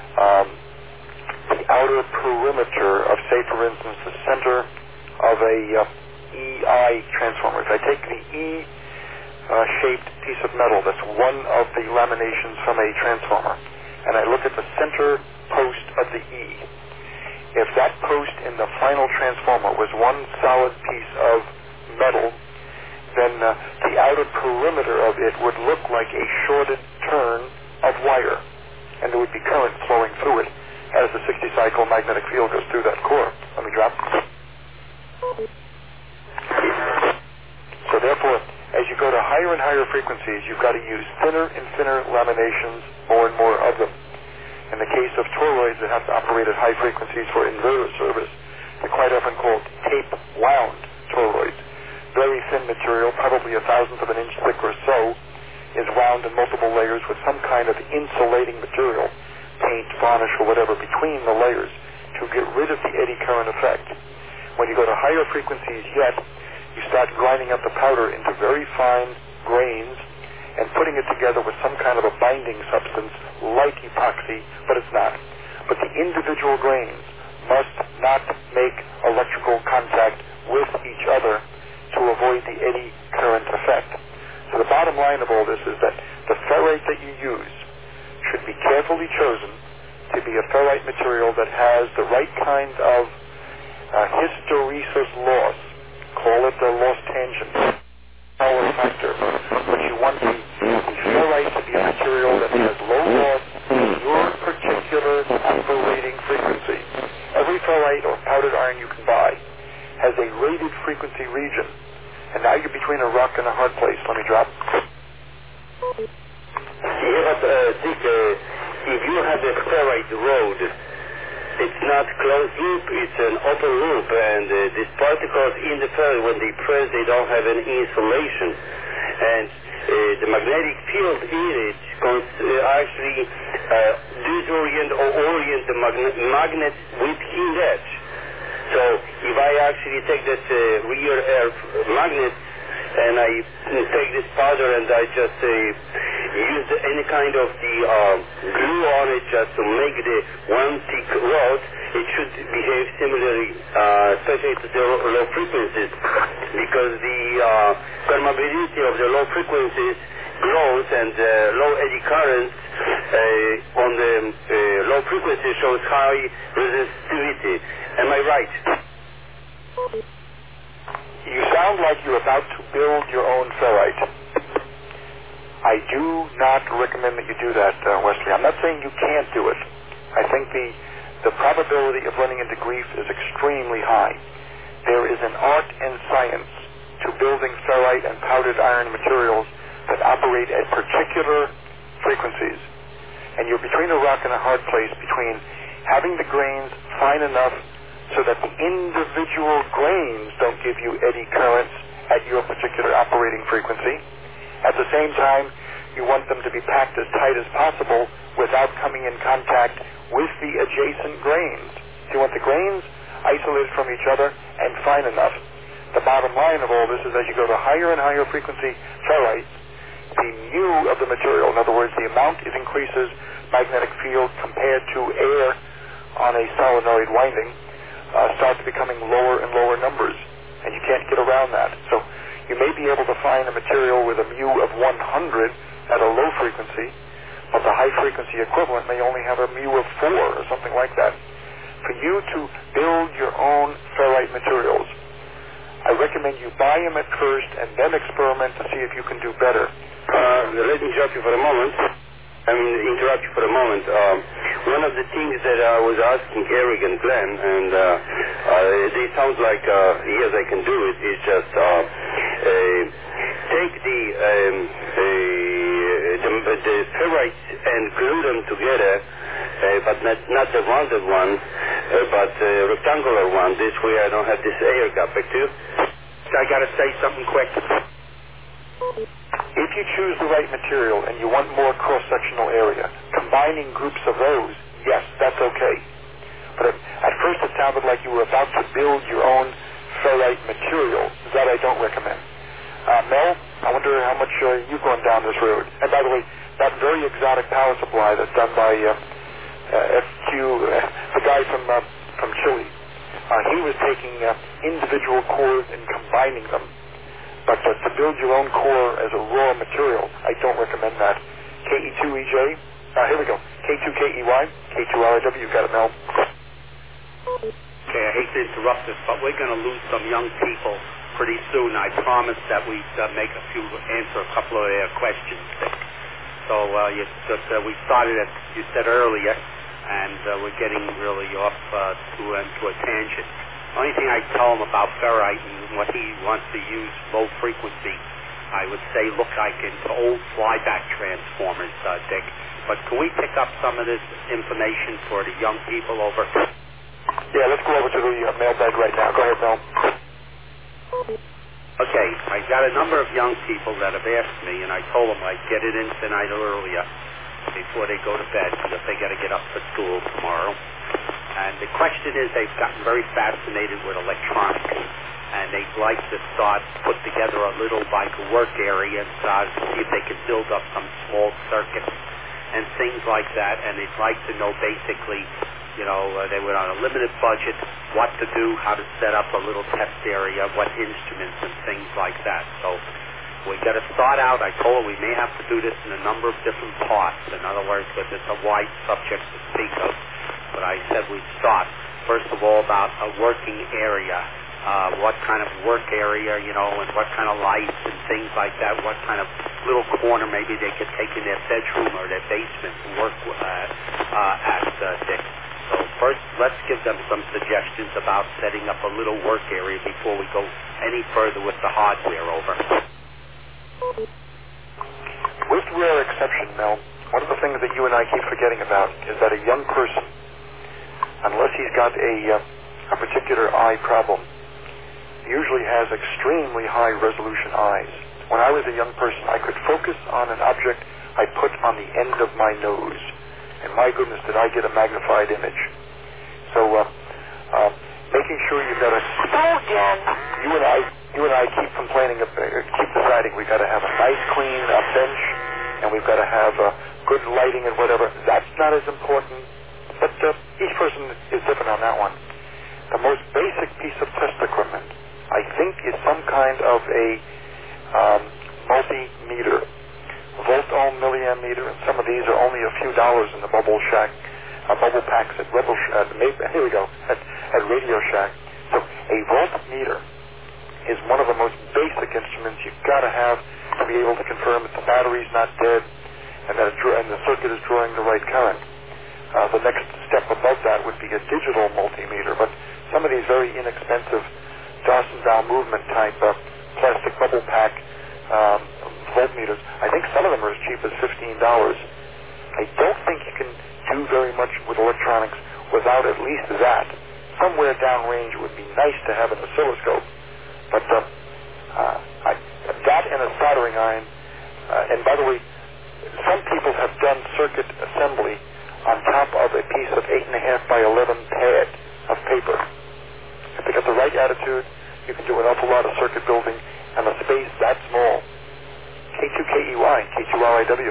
outer perimeter of, say, for instance, the center of a EI transformer. If I take the E-shaped piece of metal, that's one of the laminations from a transformer, and I look at the center post of the E. If that post in the final transformer was one solid piece of metal, then the outer perimeter of it would look like a shorted turn of wire, and there would be current flowing through it as the 60-cycle magnetic field goes through that core. Let me drop. So therefore, as you go to higher and higher frequencies, you've got to use thinner and thinner laminations, more and more of them. In the case of toroids that have to operate at high frequencies for inverter service, they're quite often called tape-wound toroids. Very thin material, probably 1/1000 of an inch thick or so, is wound in multiple layers with some kind of insulating material, paint, varnish, or whatever, between the layers to get rid of the eddy current effect. When you go to higher frequencies yet, you start grinding up the powder into very fine grains and putting it together with some kind of a binding substance like epoxy, but it's not. But the individual grains must not make electrical contact with each other to avoid the eddy current effect. So the bottom line of all this is that the ferrite that you use should be carefully chosen to be a ferrite material that has the right kind of hysteresis loss. Call it the loss tangent, power factor. But you want the ferrite to be a material that has low loss in your particular operating frequency. Every ferrite or powdered iron you can buy has a rated frequency region. And now you're between a rock and a hard place. Let me drop. Yeah, but Dick, if you have a ferrite road, it's not closed loop, it's an open loop, and these particles in the ferrite, when they press, they don't have any insulation. And the magnetic field in it actually disorient or orient the magnet with his edge. So if I actually take that rear air magnet and I take this powder and I just use any kind of the glue on it just to make the one thick rod, it should behave similarly, especially to the low frequencies, because the permeability of the low frequencies grows and low eddy currents on the low frequency shows high resistivity. Am I right? You sound like you're about to build your own ferrite. I do not recommend that you do that, Wesley. I'm not saying you can't do it. I think the probability of running into grief is extremely high. There is an art and science to building ferrite and powdered iron materials that operate at particular frequencies. And you're between a rock and a hard place between having the grains fine enough so that the individual grains don't give you eddy currents at your particular operating frequency. At the same time, you want them to be packed as tight as possible without coming in contact with the adjacent grains. You want the grains isolated from each other and fine enough. The bottom line of all this is as you go to higher and higher frequency ferrites, the mu of the material, in other words, the amount it increases magnetic field compared to air on a solenoid winding, starts becoming lower and lower numbers, and you can't get around that. So you may be able to find a material with a mu of 100 at a low frequency, but the high frequency equivalent may only have a mu of 4 or something like that. For you to build your own ferrite materials, I recommend you buy them at first and then experiment to see if you can do better. Let me interrupt you for a moment. One of the things that I was asking Eric and Glenn, and they sound like, yes, I can do it, is just take the ferrites and glue them together, but not the rounded one, but rectangular one. This way I don't have this air gap. Back to you. I got to say something quick. If you choose the right material and you want more cross-sectional area, combining groups of those, yes, that's okay. But at first it sounded like you were about to build your own ferrite material. That I don't recommend. Mel? I wonder how much you've gone down this road. And by the way, that very exotic power supply that's done by FQ, the guy from Chile, he was taking individual cores and combining them. But to build your own core as a raw material, I don't recommend that. KE2EJ, here we go. K2KEY, K2RIW, you got it, Mel. Okay, I hate to interrupt this, but we're going to lose some young people pretty soon. I promised that we'd answer a couple of their questions. So we started, as you said earlier, and we're getting really off to a tangent. The only thing I tell him about ferrite and what he wants to use low frequency, I would say look like into old flyback transformers, Dick. But can we pick up some of this information for the young people over? Yeah, let's go over to the mailbag right now. Go ahead, Mel. Okay, I got a number of young people that have asked me, and I told them I'd get it in tonight earlier before they go to bed because they got to get up for school tomorrow. And the question is, they've gotten very fascinated with electronics, and they'd like to put together a little like a work area and see if they can build up some small circuits and things like that. And they'd like to know basically, they were on a limited budget, what to do, how to set up a little test area, what instruments and things like that. So we got to start out. I told her we may have to do this in a number of different parts. In other words, because it's a wide subject to speak of. But I said we'd start, first of all, about a working area. What kind of work area, and what kind of lights and things like that. What kind of little corner maybe they could take in their bedroom or their basement to work at, Dick. So first, let's give them some suggestions about setting up a little work area before we go any further with the hardware over. With rare exception, Mel, one of the things that you and I keep forgetting about is that a young person, unless he's got a particular eye problem, usually has extremely high resolution eyes. When I was a young person, I could focus on an object I put on the end of my nose. And my goodness, did I get a magnified image. So, making sure you've got a... You and I keep complaining, keep deciding we've got to have a nice, clean bench, and we've got to have good lighting and whatever. That's not as important, but each person is different on that one. The most basic piece of test equipment, I think, is some kind of a multimeter. Volt-ohm milliamp meter, and some of these are only a few dollars in the bubble packs at here we go, at Radio Shack. So a voltmeter is one of the most basic instruments you've got to have to be able to confirm that the battery's not dead and that the circuit is drawing the right current. The next step above that would be a digital multimeter, but some of these very inexpensive Dawson Dow movement type plastic bubble pack voltmeters, I think some of them are as cheap as $15. I don't think you can do very much with electronics without at least that. Somewhere downrange it would be nice to have an oscilloscope, but that and a soldering iron, and by the way, some people have done circuit assembly on top of a piece of 8.5 by 11 pad of paper. If they got the right attitude, you can do an awful lot of circuit building and a space that small. K2KEY, K2RIW.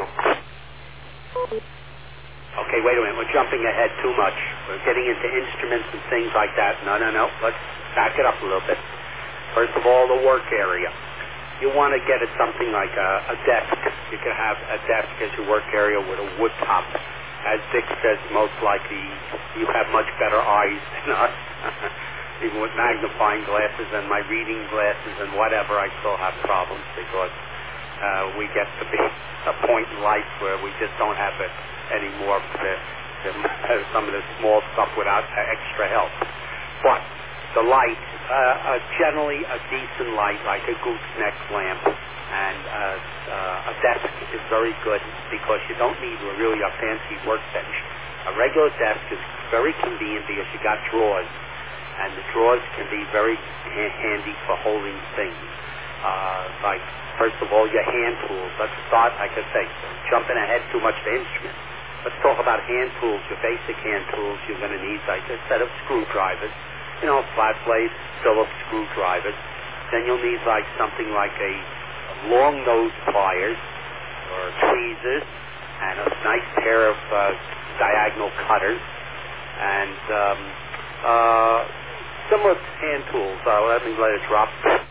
Okay, wait a minute. We're jumping ahead too much. We're getting into instruments and things like that. No. Let's back it up a little bit. First of all, the work area. You want to get it something like a desk. You can have a desk as your work area with a wood top. As Dick says, most likely you have much better eyes than us. Even with magnifying glasses and my reading glasses and whatever, I still have problems because we get to be a point in life where we just don't have it anymore some of the small stuff without extra help. But the light, generally a decent light like a gooseneck lamp and a desk is very good because you don't need really a fancy workbench. A regular desk is very convenient because you got drawers, and the drawers can be very handy for holding things. Like, first of all, your hand tools. Let's start, like I say, jumping ahead too much to instruments. Let's talk about hand tools, your basic hand tools. You're going to need, like, a set of screwdrivers, flat blade, Phillips screwdrivers. Then you'll need, like, something like a long nose pliers or tweezers and a nice pair of diagonal cutters and similar hand tools. Let it drop.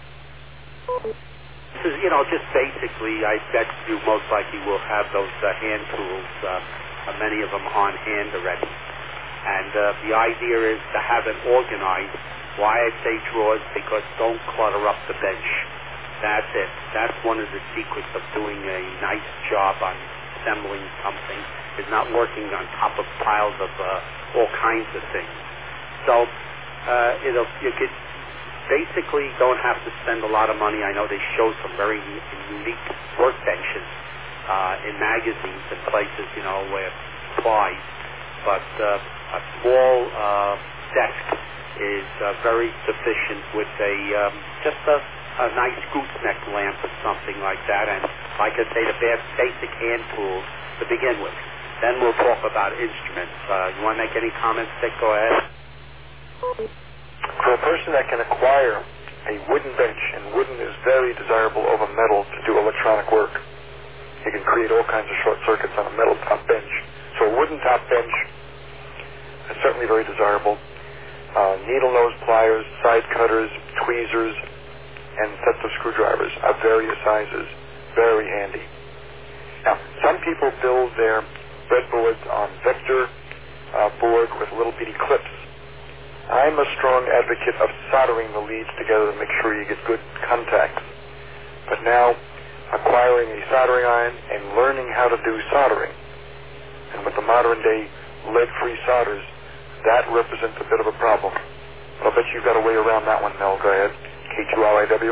This is, just basically, I bet you most likely will have those hand tools, many of them on hand already. And the idea is to have it organized. Why I say drawers? Because don't clutter up the bench. That's it. That's one of the secrets of doing a nice job on assembling something, is not working on top of piles of all kinds of things. So, you could basically don't have to spend a lot of money. I know they show some very unique workbenches in magazines and places, where supplies. But a small desk is very sufficient with just a nice gooseneck lamp or something like that. And like I say, the basic hand tools to begin with. Then we'll talk about instruments. You want to make any comments, Dick? Go ahead. For a person that can acquire a wooden bench, and wooden is very desirable over metal to do electronic work. You can create all kinds of short circuits on a metal top bench. So a wooden top bench is certainly very desirable. Needle nose pliers, side cutters, tweezers, and sets of screwdrivers of various sizes. Very handy. Now, some people build their breadboards on vector board with little bitty clips. I'm a strong advocate of soldering the leads together to make sure you get good contacts. But now, acquiring a soldering iron and learning how to do soldering, and with the modern day lead-free solders, that represents a bit of a problem. But I'll bet you've got a way around that one, Mel. Go ahead. K2RIW.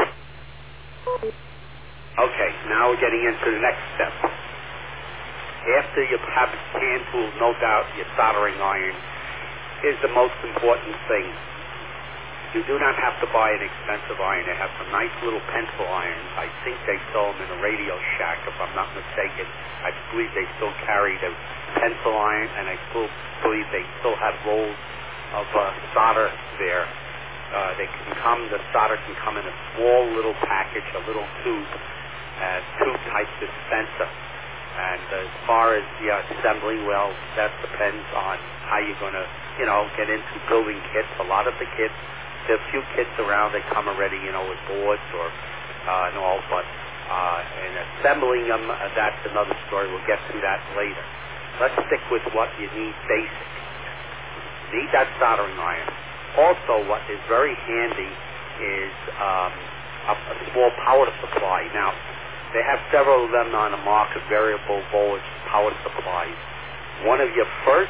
Okay, now we're getting into the next step. After you have hand tools, no doubt your soldering iron is the most important thing. You do not have to buy an expensive iron. They have some nice little pencil irons. I think they sell them in a Radio Shack, if I'm not mistaken. I believe they still carry the pencil iron, and I still believe they still have rolls of solder there. The solder can come in a small little package, a little tube-type dispenser. And as far as the assembling, well, that depends on how you're going to, get into building kits. A lot of the kits, there are a few kits around that come already, with boards or and all, but in assembling them, that's another story. We'll get to that later. Let's stick with what you need basic. You need that soldering iron. Also, what is very handy is a small power supply. Now, they have several of them on the market, variable voltage power supplies. One of your first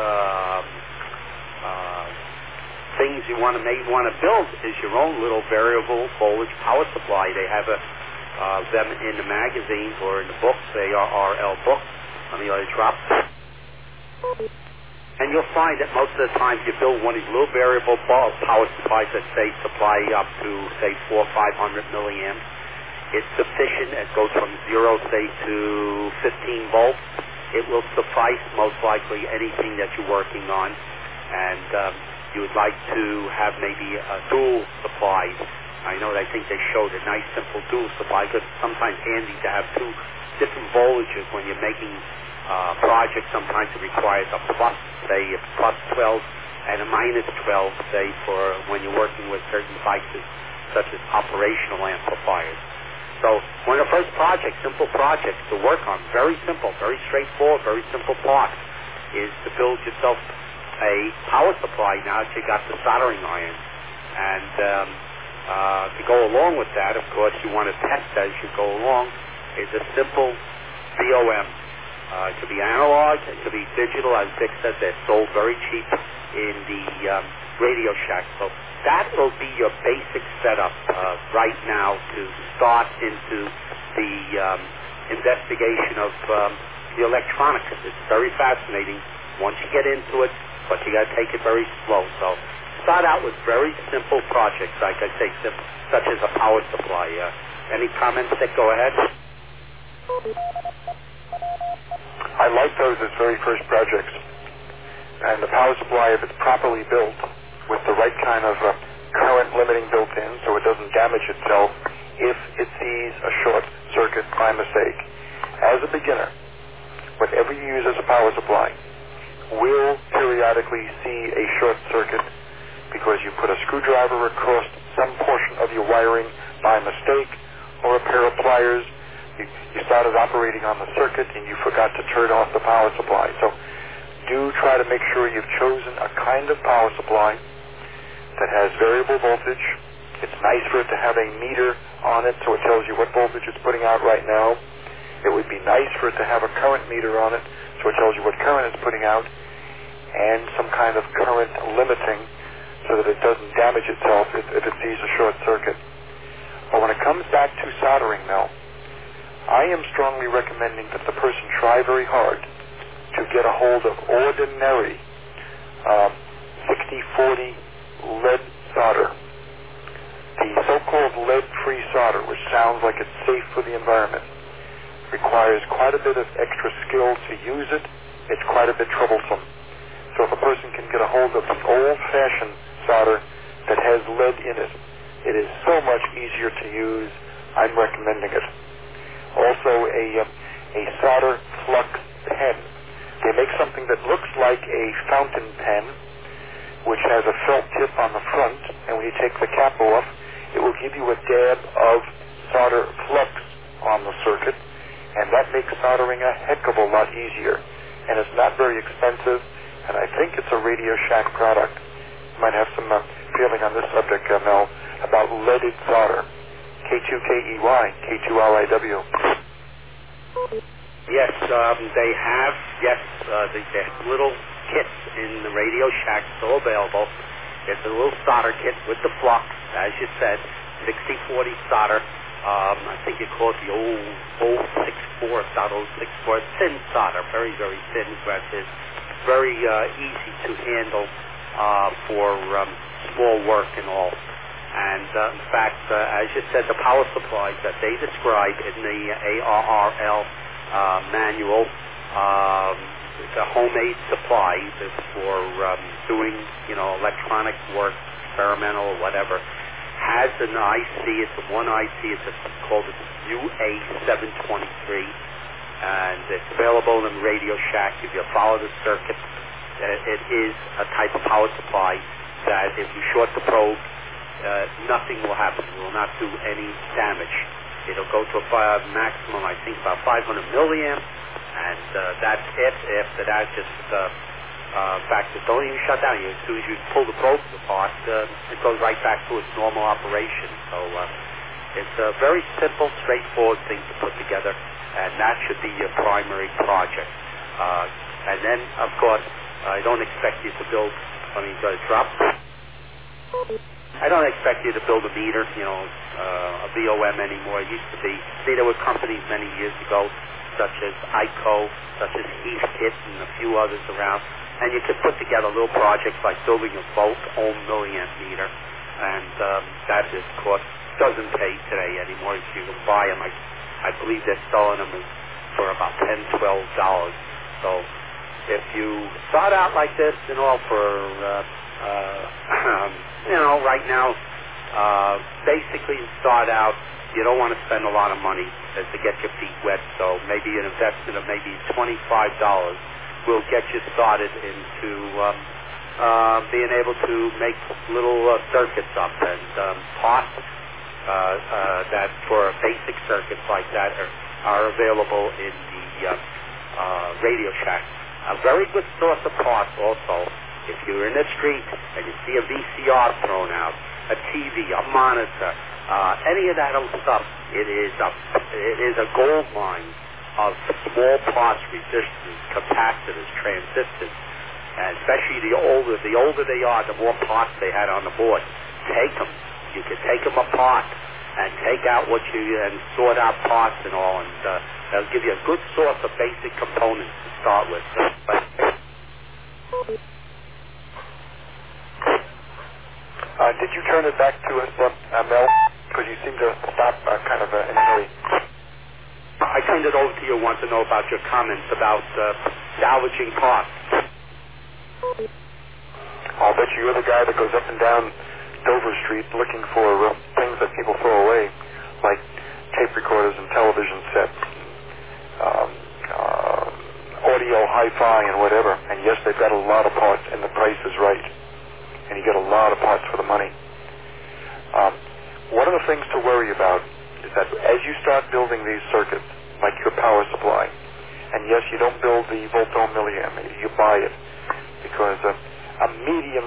things you want to build is your own little variable voltage power supply. They have them in the magazines or in the books, ARRL books. Let me let it drop. And you'll find that most of the time you build one of these little variable power supplies that supply up to 400 or 500 milliamps. It's sufficient. It goes from 0, to 15 volts. It will suffice most likely anything that you're working on. And you would like to have maybe a dual supply. I think they showed a nice simple dual supply, because it's sometimes handy to have two different voltages when you're making projects. Sometimes it requires a plus 12 and a minus 12, for when you're working with certain devices such as operational amplifiers. So one of the first simple projects to work on, very simple, very straightforward, very simple parts, is to build yourself a power supply now that you got the soldering iron. And to go along with that, of course, you want to test as you go along, is a simple BOM. It could be analog, it could be digital. As Dick said, they're sold very cheap in the Radio Shack. So that will be your basic setup right now to start into the investigation of the electronics. It's very fascinating once you get into it, but you got to take it very slow. So start out with very simple projects, like I say, such as a power supply. Any comments, Dick? Go ahead. I like those as very first projects. And the power supply, if it's properly built with the right kind of current limiting built in so it doesn't damage itself if it sees a short circuit by mistake. As a beginner, whatever you use as a power supply will periodically see a short circuit because you put a screwdriver across some portion of your wiring by mistake, or a pair of pliers. You started operating on the circuit and you forgot to turn off the power supply. So do try to make sure you've chosen a kind of power supply that has variable voltage. It's nice for it to have a meter on it so it tells you what voltage it's putting out right now. It would be nice for it to have a current meter on it so it tells you what current it's putting out, and some kind of current limiting so that it doesn't damage itself if it sees a short circuit. But when it comes back to soldering now, I am strongly recommending that the person try very hard to get a hold of ordinary 60-40 lead solder. The so-called lead-free solder, which sounds like it's safe for the environment, requires quite a bit of extra skill to use it. It's quite a bit troublesome. So if a person can get a hold of the old-fashioned solder that has lead in it, it is so much easier to use. I'm recommending it. Also, a solder flux pen. They make something that looks like a fountain pen, which has a felt tip on the front, and when you take the cap off, it will give you a dab of solder flux on the circuit, and that makes soldering a heck of a lot easier. And it's not very expensive, and I think it's a Radio Shack product. You might have some feeling on this subject, Mel, about leaded solder. K2KEY, K2RIW. Yes, they have. Yes, the little kits in the Radio Shack still available. It's a little solder kit with the flux, as you said, 60-40 solder. I think you call it the old 064, solder 064, thin solder, very, very thin, aggressive, very easy to handle for small work and all. And in fact, as you said, the power supplies that they describe in the ARRL manual, the homemade supply for doing, electronic work, experimental or whatever, has an IC. It's one IC. It's called the UA723, and it's available in Radio Shack. If you follow the circuit, it is a type of power supply that if you short the probe, nothing will happen. It will not do any damage. It'll go to a maximum, I think, about 500 milliamps, and that's it. After that, just, in fact, it don't even shut down. As soon as you pull the probe apart, it goes right back to its normal operation. So it's a very simple, straightforward thing to put together, and that should be your primary project. And then, of course, I don't expect you to build, drop. I don't expect you to build a meter, a VOM anymore. It used to be. See, there were companies many years ago, such as ICO, such as Heathkit, and a few others around, and you could put together little projects like building a volt-ohm milliamp meter, and that, of course, doesn't pay today anymore. If you can buy them, I believe they're selling them for about $10, $12. So if you start out like this, for right now, basically start out, you don't want to spend a lot of money to get your feet wet, so maybe an investment of maybe $25 will get you started into being able to make little circuits up, and parts that for basic circuits like that are available in the Radio Shack. A very good source of parts also. If you're in the street and you see a VCR thrown out, a TV, a monitor, any of that old stuff, it is a gold mine of small parts, resistors, capacitors, transistors, and especially the older they are, the more parts they had on the board. Take them. You can take them apart and take out and sort out parts and all, and that'll give you a good source of basic components to start with. Did you turn it back to us, Mel? Because you seem to stop initially. I turned it over to you. Want to know about your comments about salvaging parts. I'll bet you're the guy that goes up and down Dover Street looking for things that people throw away. like tape recorders and television sets, audio hi-fi and whatever. And yes, they've got a lot of parts, and the price is right. And you get a lot of parts for the money. One of the things to worry about is that as you start building these circuits, like your power supply, and yes, you don't build the volt-ohm milliamp, you buy it, because a medium